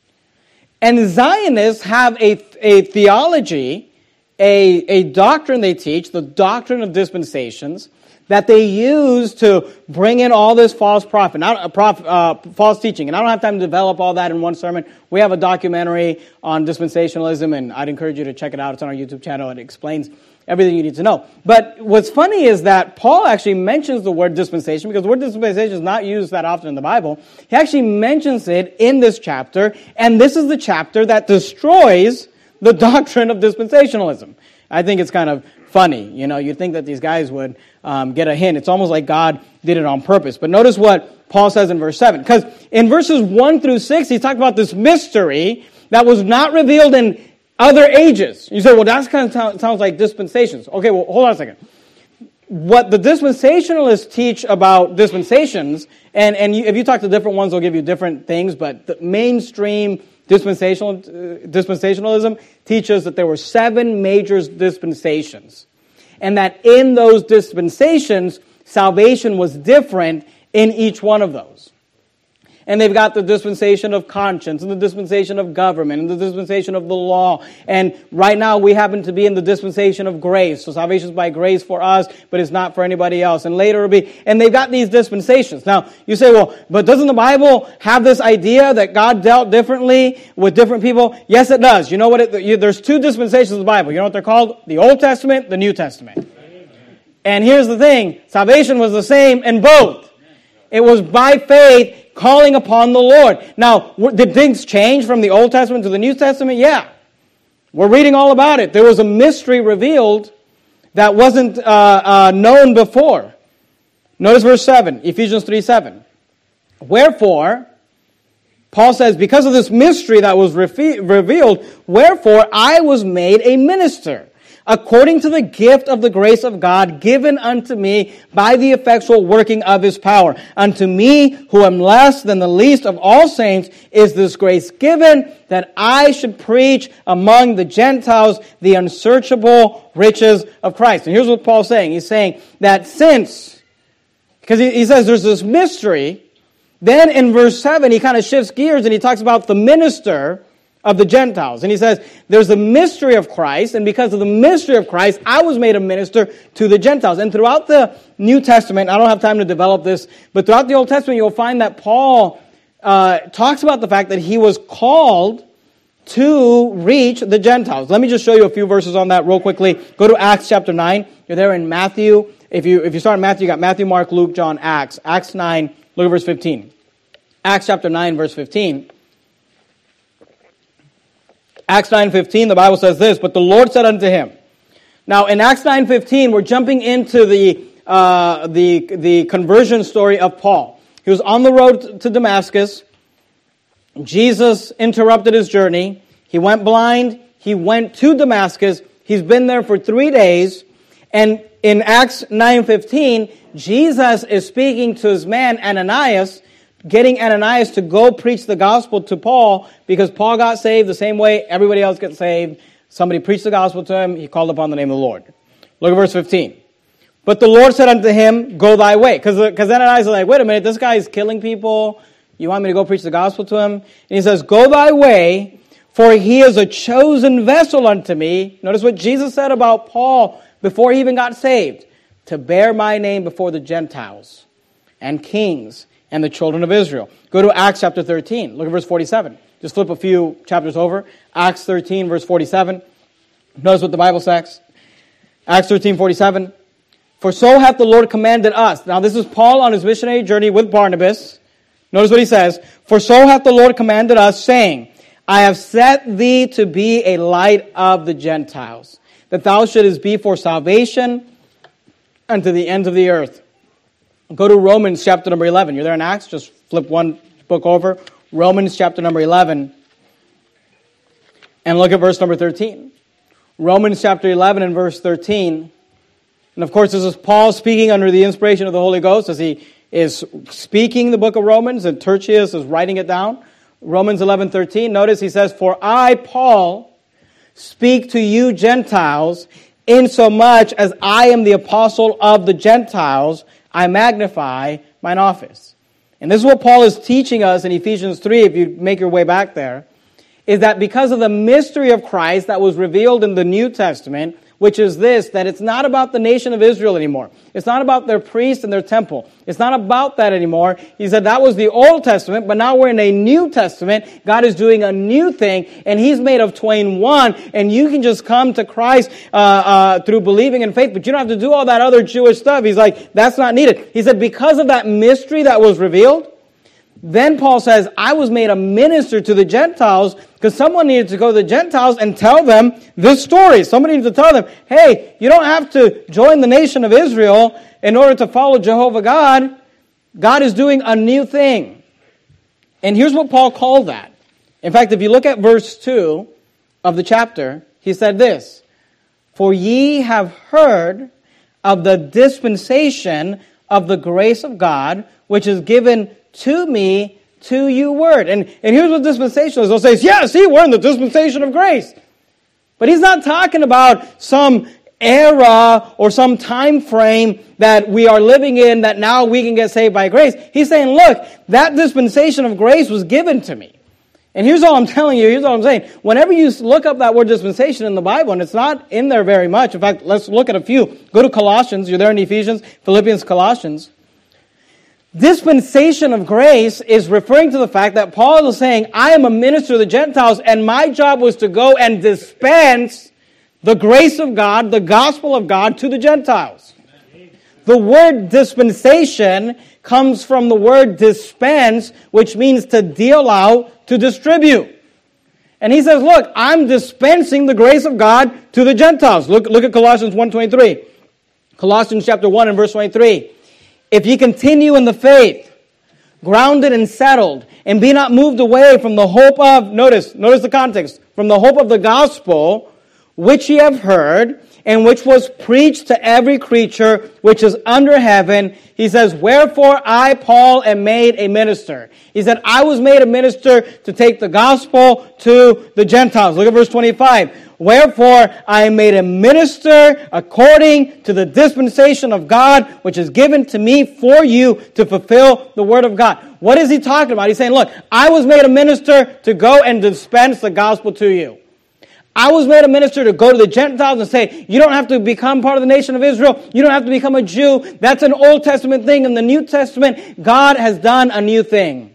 Speaker 1: And Zionists have a, a theology, A, a doctrine they teach, the doctrine of dispensations, that they use to bring in all this false prophet, not a prof, uh, false teaching. And I don't have time to develop all that in one sermon. We have a documentary on dispensationalism, and I'd encourage you to check it out. It's on our YouTube channel. It explains everything you need to know. But what's funny is that Paul actually mentions the word dispensation, because the word dispensation is not used that often in the Bible. He actually mentions it in this chapter, and this is the chapter that destroys the doctrine of dispensationalism. I think it's kind of funny. You know, you'd think that these guys would um, get a hint. It's almost like God did it on purpose. But notice what Paul says in verse seven. Because in verses one through six, he talked about this mystery that was not revealed in other ages. You say, well, that kind of sounds like dispensations. Okay, well, hold on a second. What the dispensationalists teach about dispensations, and, and you, if you talk to different ones, they'll give you different things, but the mainstream Dispensational, uh, dispensationalism teaches that there were seven major dispensations, and that in those dispensations, salvation was different in each one of those. And they've got the dispensation of conscience, and the dispensation of government, and the dispensation of the law. And right now we happen to be in the dispensation of grace. So salvation is by grace for us, but it's not for anybody else. And later it'll be, and they've got these dispensations. Now, you say, well, but doesn't the Bible have this idea that God dealt differently with different people? Yes, it does. You know what? It, you, there's two dispensations of the Bible. You know what they're called? The Old Testament, the New Testament. And here's the thing. Salvation was the same in both. It was by faith, calling upon the Lord. Now, did things change from the Old Testament to the New Testament? Yeah. We're reading all about it. There was a mystery revealed that wasn't uh, uh, known before. Notice verse seven, Ephesians three seven. Wherefore, Paul says, because of this mystery that was refe- revealed, wherefore I was made a minister, according to the gift of the grace of God given unto me by the effectual working of his power. Unto me, who am less than the least of all saints, is this grace given, that I should preach among the Gentiles the unsearchable riches of Christ. And here's what Paul's saying. He's saying that since, because he, he says there's this mystery, then in verse seven, he kind of shifts gears and he talks about the minister of the Gentiles. And he says, there's the mystery of Christ, and because of the mystery of Christ, I was made a minister to the Gentiles. And throughout the New Testament, I don't have time to develop this, but throughout the Old Testament, you'll find that Paul uh, talks about the fact that he was called to reach the Gentiles. Let me just show you a few verses on that real quickly. Go to Acts chapter nine. You're there in Matthew. If you if you start in Matthew, you got Matthew, Mark, Luke, John, Acts. Acts nine, look at verse fifteen. Acts chapter nine, verse fifteen. Acts nine fifteen, the Bible says this, but the Lord said unto him. Now, in Acts nine fifteen, we're jumping into the, uh, the, the conversion story of Paul. He was on the road to Damascus. Jesus interrupted his journey. He went blind. He went to Damascus. He's been there for three days. And in Acts nine fifteen, Jesus is speaking to his man Ananias, getting Ananias to go preach the gospel to Paul, because Paul got saved the same way everybody else gets saved. Somebody preached the gospel to him. He called upon the name of the Lord. Look at verse fifteen. But the Lord said unto him, go thy way. Because Ananias is like, wait a minute, this guy is killing people. You want me to go preach the gospel to him? And he says, go thy way, for he is a chosen vessel unto me. Notice what Jesus said about Paul before he even got saved. To bear my name before the Gentiles and kings and the children of Israel. Go to Acts chapter thirteen. Look at verse forty-seven. Just flip a few chapters over. Acts thirteen, verse forty-seven. Notice what the Bible says. Acts thirteen, forty-seven. For so hath the Lord commanded us. Now this is Paul on his missionary journey with Barnabas. Notice what he says. For so hath the Lord commanded us, saying, I have set thee to be a light of the Gentiles, that thou shouldest be for salvation unto the ends of the earth. Go to Romans chapter number eleven. You're there in Acts? Just flip one book over. Romans chapter number eleven. And look at verse number thirteen. Romans chapter eleven and verse thirteen. And of course, this is Paul speaking under the inspiration of the Holy Ghost as he is speaking the book of Romans, and Tertius is writing it down. Romans eleven thirteen. Notice he says, for I, Paul, speak to you Gentiles, insomuch as I am the apostle of the Gentiles, I magnify mine office. And this is what Paul is teaching us in Ephesians three, if you make your way back there, is that because of the mystery of Christ that was revealed in the New Testament, which is this, that it's not about the nation of Israel anymore. It's not about their priests and their temple. It's not about that anymore. He said that was the Old Testament, but now we're in a New Testament. God is doing a new thing, and He's made of twain one, and you can just come to Christ uh, uh, through believing in faith, but you don't have to do all that other Jewish stuff. He's like, that's not needed. He said because of that mystery that was revealed, then Paul says, I was made a minister to the Gentiles because someone needed to go to the Gentiles and tell them this story. Somebody needed to tell them, hey, you don't have to join the nation of Israel in order to follow Jehovah God. God is doing a new thing. And here's what Paul called that. In fact, if you look at verse two of the chapter, he said this, for ye have heard of the dispensation of the grace of God, which is given to me, to you word. And, and here's what dispensation is. They'll say, yeah, see, we're in the dispensation of grace. But he's not talking about some era or some time frame that we are living in that now we can get saved by grace. He's saying, look, that dispensation of grace was given to me. And here's all I'm telling you, here's all I'm saying. Whenever you look up that word dispensation in the Bible, and it's not in there very much. In fact, let's look at a few. Go to Colossians. You're there in Ephesians, Philippians, Colossians. Dispensation of grace is referring to the fact that Paul is saying, I am a minister to the Gentiles, and my job was to go and dispense the grace of God, the gospel of God, to the Gentiles. The word dispensation comes from the word dispense, which means to deal out, to distribute. And he says, look, I'm dispensing the grace of God to the Gentiles. Look, look at Colossians one twenty-three. Colossians chapter one and verse twenty-three. If ye continue in the faith, grounded and settled, and be not moved away from the hope of, notice, notice the context, from the hope of the gospel, which ye have heard, and which was preached to every creature which is under heaven. He says, wherefore I, Paul, am made a minister. He said, I was made a minister to take the gospel to the Gentiles. Look at verse twenty-five. Wherefore I am made a minister according to the dispensation of God, which is given to me for you to fulfill the word of God. What is he talking about? He's saying, look, I was made a minister to go and dispense the gospel to you. I was made a minister to go to the Gentiles and say, you don't have to become part of the nation of Israel. You don't have to become a Jew. That's an Old Testament thing. In the New Testament, God has done a new thing.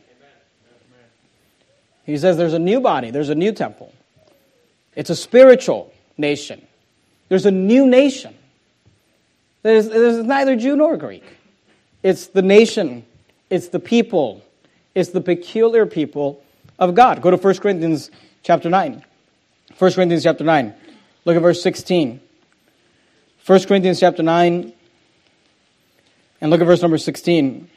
Speaker 1: He says there's a new body. There's a new temple. It's a spiritual nation. There's a new nation. There's, there's neither Jew nor Greek. It's the nation. It's the people. It's the peculiar people of God. Go to First Corinthians chapter nine. First Corinthians chapter nine. Look at verse sixteen. First Corinthians chapter nine. And look at verse number sixteen.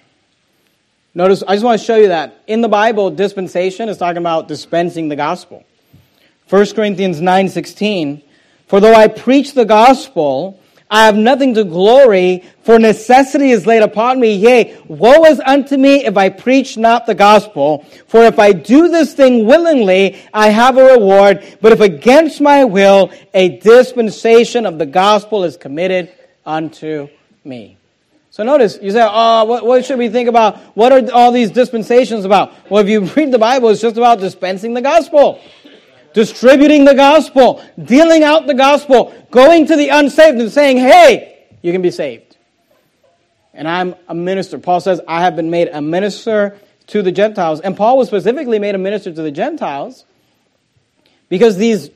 Speaker 1: Notice, I just want to show you that in the Bible, dispensation is talking about dispensing the gospel. First Corinthians nine sixteen. For though I preach the gospel, I have nothing to glory, for necessity is laid upon me. Yea, woe is unto me if I preach not the gospel. For if I do this thing willingly, I have a reward. But if against my will, a dispensation of the gospel is committed unto me. So notice, you say, oh, what, what should we think about? What are all these dispensations about? Well, if you read the Bible, it's just about dispensing the gospel. Distributing the gospel, dealing out the gospel, going to the unsaved and saying, hey, you can be saved. And I'm a minister. Paul says, I have been made a minister to the Gentiles. And Paul was specifically made a minister to the Gentiles because these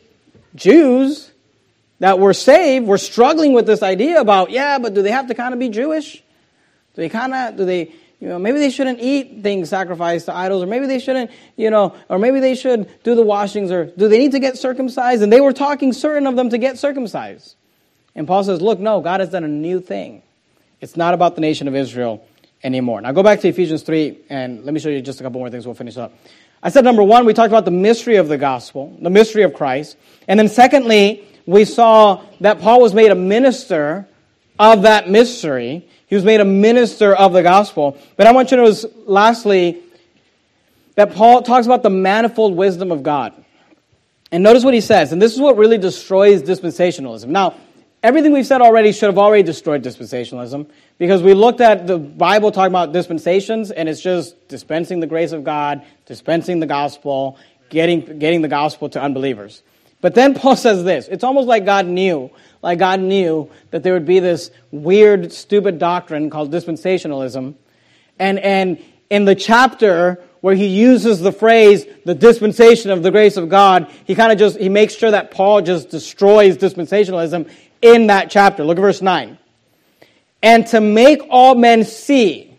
Speaker 1: Jews that were saved were struggling with this idea about, yeah, but do they have to kind of be Jewish? Do they kind of, do they... You know, maybe they shouldn't eat things sacrificed to idols, or maybe they shouldn't, you know, or maybe they should do the washings, or do they need to get circumcised? And they were talking certain of them to get circumcised. And Paul says, look, no, God has done a new thing. It's not about the nation of Israel anymore. Now go back to Ephesians three, and let me show you just a couple more things. We'll finish up. I said, number one, we talked about the mystery of the gospel, the mystery of Christ. And then secondly, we saw that Paul was made a minister of that mystery. He was made a minister of the gospel. But I want you to notice, lastly, that Paul talks about the manifold wisdom of God. And notice what he says. And this is what really destroys dispensationalism. Now, everything we've said already should have already destroyed dispensationalism, because we looked at the Bible talking about dispensations, and it's just dispensing the grace of God, dispensing the gospel, getting, getting the gospel to unbelievers. But then Paul says this. It's almost like God knew. Like God knew that there would be this weird, stupid doctrine called dispensationalism. And, and in the chapter where he uses the phrase, the dispensation of the grace of God, he kind of just, he makes sure that Paul just destroys dispensationalism in that chapter. Look at verse nine. And to make all men see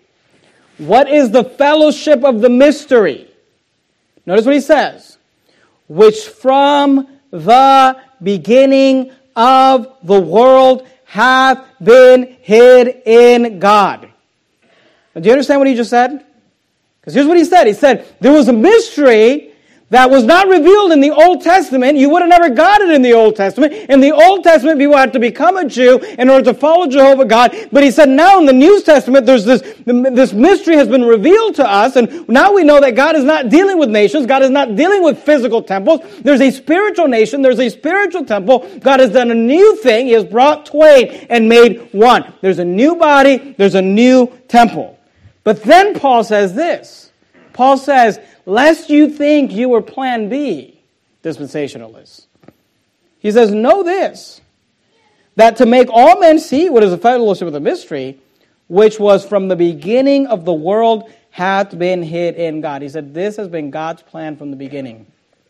Speaker 1: what is the fellowship of the mystery. Notice what he says. Which from the beginning of the world hath been hid in God. Now, do you understand what he just said? Because here's what he said. He said, there was a mystery that was not revealed in the Old Testament. You would have never got it in the Old Testament. In the Old Testament, people had to become a Jew in order to follow Jehovah God. But he said now in the New Testament, there's this, this mystery has been revealed to us. And now we know that God is not dealing with nations. God is not dealing with physical temples. There's a spiritual nation. There's a spiritual temple. God has done a new thing. He has brought twain and made one. There's a new body. There's a new temple. But then Paul says this. Paul says, lest you think you were plan B, dispensationalists. He says, know this, that to make all men see what is the fellowship of the mystery, which was from the beginning of the world, hath been hid in God. He said, this has been God's plan from the beginning.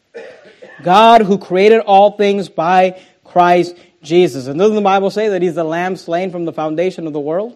Speaker 1: God who created all things by Christ Jesus. And doesn't the Bible say that he's the lamb slain from the foundation of the world?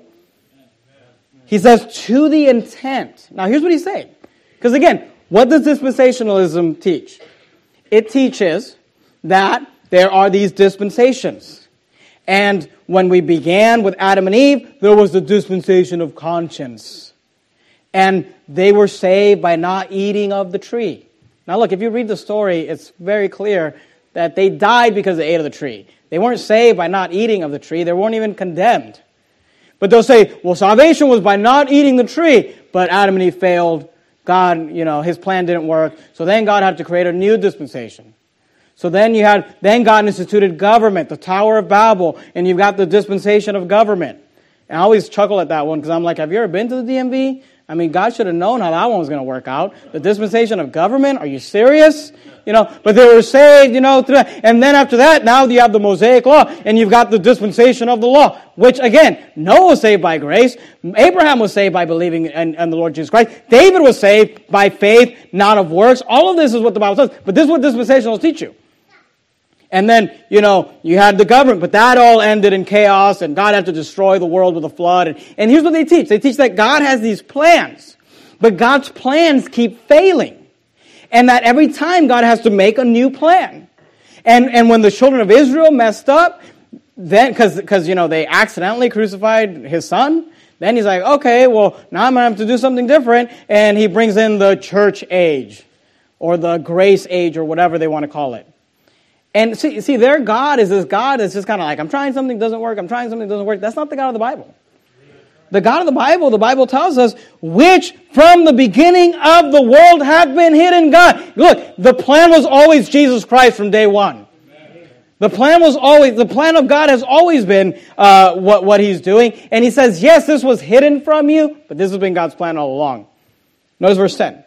Speaker 1: He says, to the intent. Now here's what he's saying. Because again, what does dispensationalism teach? it teaches that there are these dispensations. And when we began with Adam and Eve, there was the dispensation of conscience. And they were saved by not eating of the tree. Now look, if you read the story, it's very clear that they died because they ate of the tree. They weren't saved by not eating of the tree. They weren't even condemned. But they'll say, well, salvation was by not eating the tree. But Adam and Eve failed. God, you know, his plan didn't work. So then God had to create a new dispensation. So then you had, then God instituted government, the Tower of Babel, and you've got the dispensation of government. And I always chuckle at that one because I'm like, have you ever been to the D M V? I mean, God should have known how that one was going to work out. The dispensation of government? Are you serious? You know, but they were saved, you know, through that. And then after that, now you have the Mosaic Law, and you've got the dispensation of the law, which, again, Noah was saved by grace. Abraham was saved by believing in, in the Lord Jesus Christ. David was saved by faith, not of works. All of this is what the Bible says. But this is what dispensationals teach you. And then, you know, you had the government, but that all ended in chaos, and God had to destroy the world with a flood. And, and here's what they teach. They teach that God has these plans, but God's plans keep failing. And that every time God has to make a new plan. And and when the children of Israel messed up, then, because, because you know, they accidentally crucified his son, then he's like, okay, well, now I'm going to have to do something different. And he brings in the church age, or the grace age, or whatever they want to call it. And see, see, their God is this God that's just kind of like, I'm trying something, doesn't work, I'm trying something, doesn't work. That's not the God of the Bible. The God of the Bible, the Bible tells us, which from the beginning of the world have been hidden God. Look, the plan was always Jesus Christ from day one. The plan was always, the plan of God has always been uh, what, what he's doing. And he says, yes, this was hidden from you, but this has been God's plan all along. Notice verse ten.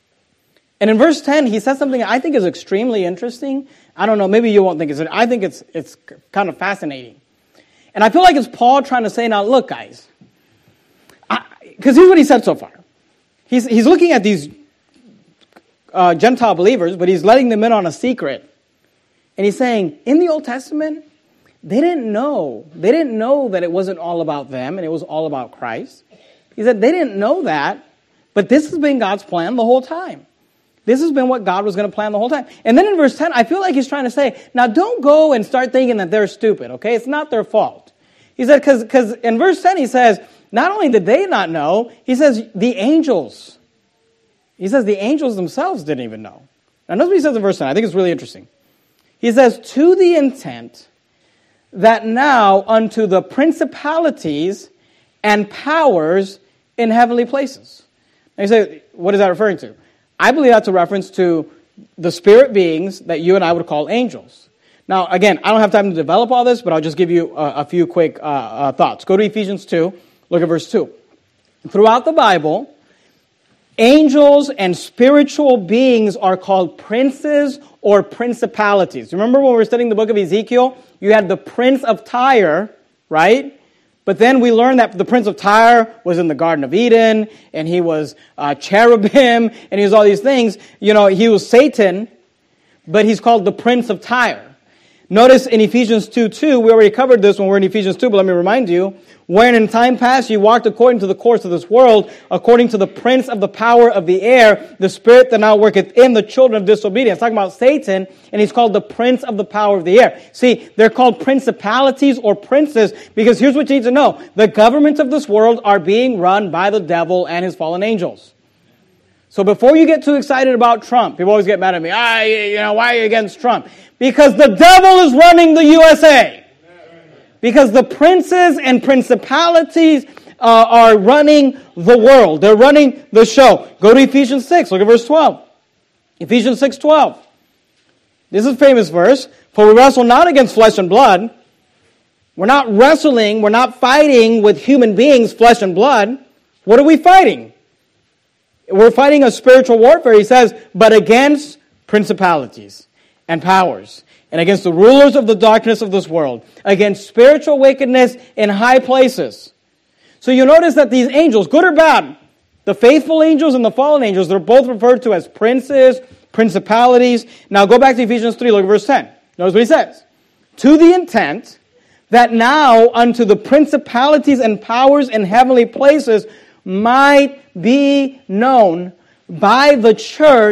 Speaker 1: And in verse ten, he says something I think is extremely interesting. I don't know, maybe you won't think it's, I think it's it's kind of fascinating. And I feel like it's Paul trying to say, now look, guys, because here's what he said so far. He's, he's looking at these uh, Gentile believers, but he's letting them in on a secret. And he's saying, in the Old Testament, they didn't know. They didn't know that it wasn't all about them and it was all about Christ. He said they didn't know that, but this has been God's plan the whole time. This has been what God was going to plan the whole time. And then in verse ten, I feel like he's trying to say, now don't go and start thinking that they're stupid, okay? It's not their fault. He said, because because in verse ten he says, not only did they not know, he says the angels. He says the angels themselves didn't even know. Now notice what he says in verse ten. I think it's really interesting. He says, to the intent that now unto the principalities and powers in heavenly places. Now you say, what is that referring to? I believe that's a reference to the spirit beings that you and I would call angels. Now, again, I don't have time to develop all this, but I'll just give you a, a few quick uh, uh, thoughts. Go to Ephesians two. Look at verse two. Throughout the Bible, angels and spiritual beings are called princes or principalities. Remember when we were studying the book of Ezekiel? You had the prince of Tyre, right? But then we learned that the prince of Tyre was in the Garden of Eden, and he was uh, cherubim, and he was all these things. You know, he was Satan, but he's called the prince of Tyre. Notice in Ephesians two two, we already covered this when we we're in Ephesians two, but let me remind you, wherein in time past you walked according to the course of this world, according to the prince of the power of the air, the spirit that now worketh in the children of disobedience. Talking about Satan, and he's called the prince of the power of the air. See, they're called principalities or princes, because here's what you need to know. The governments of this world are being run by the devil and his fallen angels. So before you get too excited about Trump, people always get mad at me. Ah, you know, why are you against Trump? Because the devil is running the U S A. Because the princes and principalities uh, are running the world. They're running the show. Go to Ephesians six. Look at verse twelve. Ephesians six twelve. This is a famous verse. For we wrestle not against flesh and blood. We're not wrestling. We're not fighting with human beings, flesh and blood. What are we fighting? We're fighting a spiritual warfare, he says, but against principalities and powers, and against the rulers of the darkness of this world, against spiritual wickedness in high places. So you notice that these angels, good or bad, the faithful angels and the fallen angels, they're both referred to as princes, principalities. Now go back to Ephesians three, look at verse ten. Notice what he says. To the intent that now unto the principalities and powers in heavenly places might be known by the church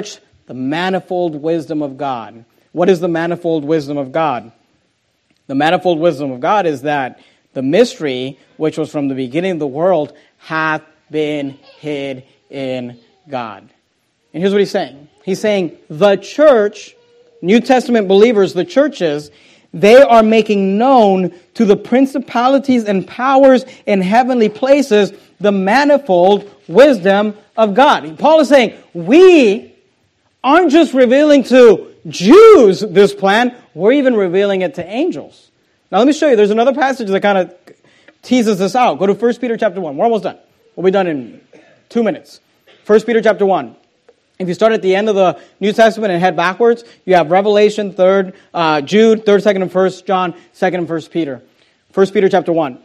Speaker 1: The manifold wisdom of God. What is the manifold wisdom of God? The manifold wisdom of God is that the mystery, which was from the beginning of the world, hath been hid in God. And here's what he's saying. He's saying the church, New Testament believers, the churches, they are making known to the principalities and powers in heavenly places the manifold wisdom of God. Paul is saying, we aren't just revealing to Jews this plan, we're even revealing it to angels. Now let me show you, there's another passage that kind of teases this out. Go to First Peter chapter one. We're almost done. We'll be done in two minutes. First Peter chapter one. If you start at the end of the New Testament and head backwards, you have Revelation, third, uh, Jude, third, second, and first John, second, and first Peter. First Peter chapter one.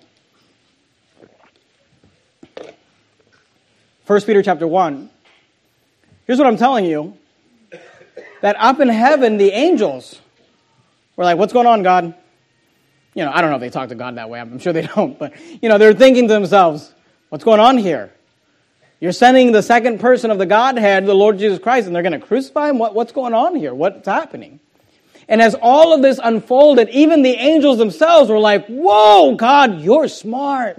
Speaker 1: First Peter chapter one. Here's what I'm telling you. That up in heaven, the angels were like, what's going on, God? You know, I don't know if they talk to God that way. I'm sure they don't. But, you know, they're thinking to themselves, what's going on here? You're sending the second person of the Godhead, the Lord Jesus Christ, and they're going to crucify him? What, what's going on here? What's happening? And as all of this unfolded, even the angels themselves were like, whoa, God, you're smart.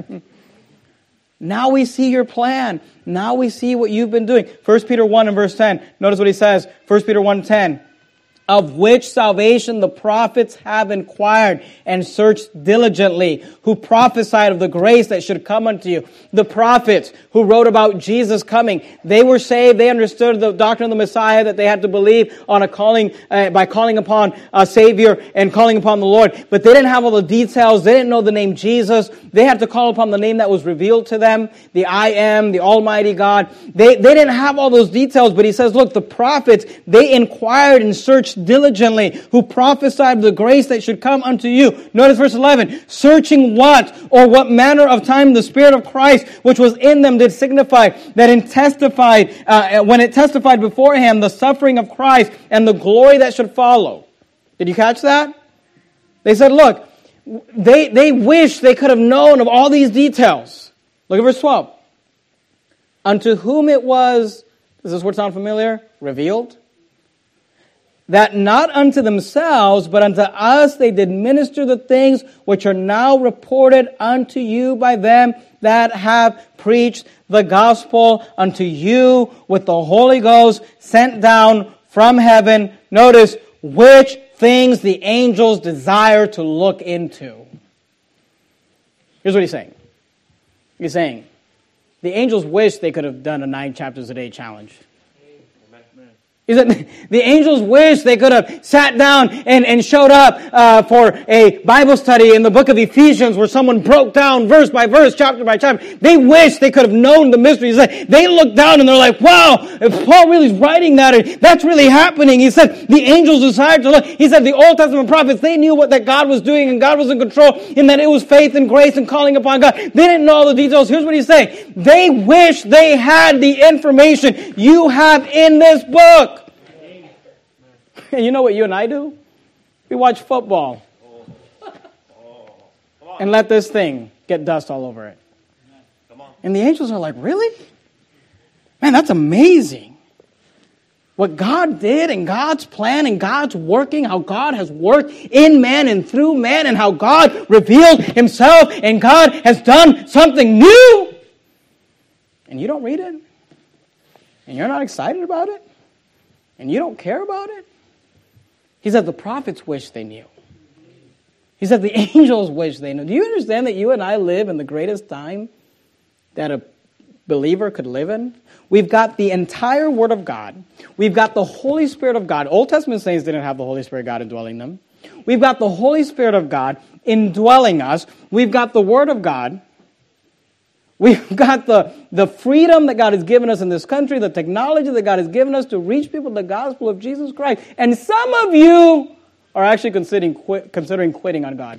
Speaker 1: Now we see your plan. Now we see what you've been doing. First Peter one and verse ten. Notice what he says. First Peter one ten. Of which salvation the prophets have inquired and searched diligently, who prophesied of the grace that should come unto you. The prophets who wrote about Jesus coming, they were saved. They understood the doctrine of the Messiah, that they had to believe on a calling, uh, by calling upon a Savior and calling upon the Lord. But they didn't have all the details. They didn't know the name Jesus. They had to call upon the name that was revealed to them, the I Am, the Almighty God. They, they didn't have all those details, but he says, look, the prophets, they inquired and searched diligently, who prophesied the grace that should come unto you. Notice verse eleven. Searching what or what manner of time the Spirit of Christ which was in them did signify, that in testified, uh, when it testified beforehand the suffering of Christ and the glory that should follow. Did you catch that? They said, look, they, they wish they could have known of all these details. Look at verse twelve. Unto whom it was, does this word sound familiar? Revealed. That not unto themselves, but unto us they did minister the things which are now reported unto you by them that have preached the gospel unto you with the Holy Ghost sent down from heaven. Notice, which things the angels desire to look into. Here's what he's saying. He's saying, the angels wish they could have done a nine chapters a day challenge. He said, the angels wish they could have sat down and, and showed up uh, for a Bible study in the book of Ephesians where someone broke down verse by verse, chapter by chapter. They wish they could have known the mysteries. They looked down and they're like, wow, if Paul really is writing that, that's really happening. He said, the angels desired to look. He said, the Old Testament prophets, they knew what that God was doing and God was in control and that it was faith and grace and calling upon God. They didn't know all the details. Here's what he's saying. They wish they had the information you have in this book. And you know what you and I do? We watch football and let this thing get dust all over it. And the angels are like, really? Man, that's amazing. What God did and God's plan and God's working, how God has worked in man and through man and how God revealed himself and God has done something new. And you don't read it? And you're not excited about it? And you don't care about it? He said the prophets wish they knew. He said the angels wish they knew. Do you understand that you and I live in the greatest time that a believer could live in? We've got the entire Word of God. We've got the Holy Spirit of God. Old Testament saints didn't have the Holy Spirit of God indwelling them. We've got the Holy Spirit of God indwelling us. We've got the Word of God. We've got the, the freedom that God has given us in this country, the technology that God has given us to reach people with the gospel of Jesus Christ. And some of you are actually considering, quit, considering quitting on God.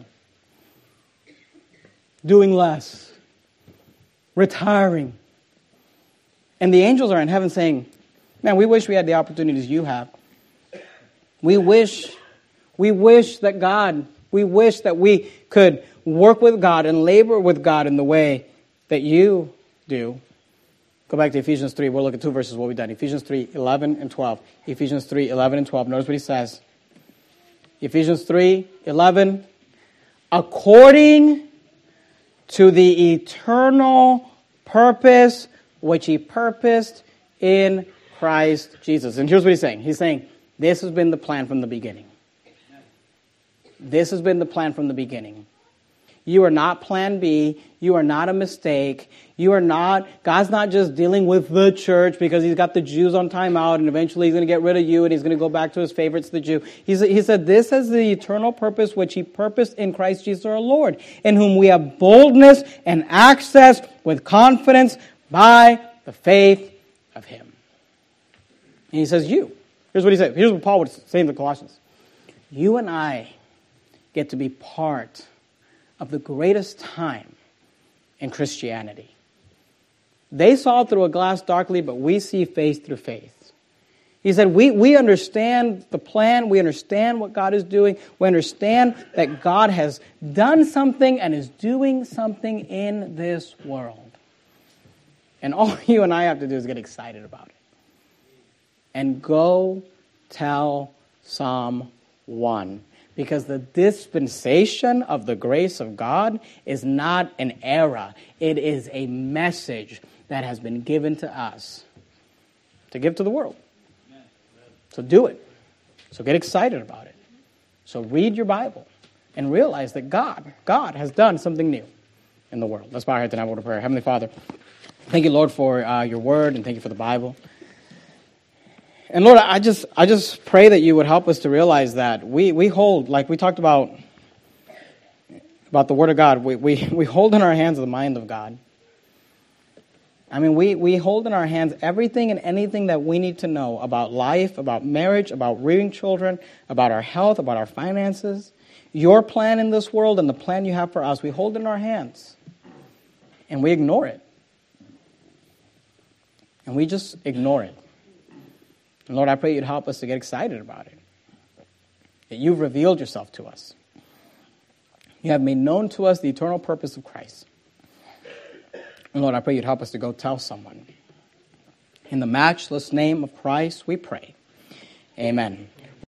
Speaker 1: Doing less. Retiring. And the angels are in heaven saying, man, we wish we had the opportunities you have. We wish, we wish that God, we wish that we could work with God and labor with God in the way that you do. Go back to Ephesians three. We'll look at two verses. What we've done. Ephesians three, eleven and twelve. Ephesians three, eleven and twelve. Notice what he says. Ephesians three, eleven. According to the eternal purpose which he purposed in Christ Jesus. And here's what he's saying. He's saying, this has been the plan from the beginning. This has been the plan from the beginning. You are not plan B. You are not a mistake. You are not, God's not just dealing with the church because he's got the Jews on timeout and eventually he's going to get rid of you and he's going to go back to his favorites, the Jew. He's, he said, this is the eternal purpose which he purposed in Christ Jesus our Lord, in whom we have boldness and access with confidence by the faith of him. And he says, you. Here's what he said. Here's what Paul would say in the Colossians. You and I get to be part of the greatest time in Christianity. They saw through a glass darkly, but we see faith through faith. He said, we, we understand the plan. We understand what God is doing. We understand that God has done something and is doing something in this world. And all you and I have to do is get excited about it. And go tell someone. Because the dispensation of the grace of God is not an era. It is a message that has been given to us to give to the world. So do it. So get excited about it. So read your Bible and realize that God, God has done something new in the world. Let's bow our heads and have a word of prayer. Heavenly Father, thank you, Lord, for uh, your word, and thank you for the Bible. And Lord, I just I just pray that you would help us to realize that we, we hold, like we talked about, about the Word of God, we, we, we hold in our hands the mind of God. I mean, we, we hold in our hands everything and anything that we need to know about life, about marriage, about rearing children, about our health, about our finances. Your plan in this world and the plan you have for us, we hold in our hands. And we ignore it. And we just ignore it. And Lord, I pray you'd help us to get excited about it. That you've revealed yourself to us. You have made known to us the eternal purpose of Christ. And Lord, I pray you'd help us to go tell someone. In the matchless name of Christ, we pray. Amen.